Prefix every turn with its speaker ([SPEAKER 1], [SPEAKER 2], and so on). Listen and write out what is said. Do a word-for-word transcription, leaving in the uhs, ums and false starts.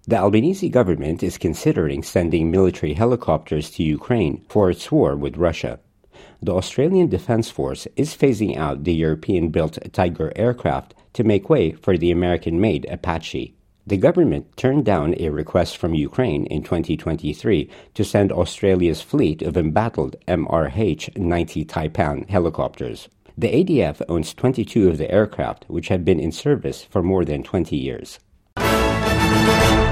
[SPEAKER 1] The Albanese government is considering sending military helicopters to Ukraine for its war with Russia. The Australian Defence Force is phasing out the European-built Tiger aircraft to make way for the American-made Apache. The government turned down a request from Ukraine in twenty twenty-three to send Australia's fleet of embattled M R H ninety Taipan helicopters. The A D F owns twenty-two of the aircraft, which have been in service for more than twenty years.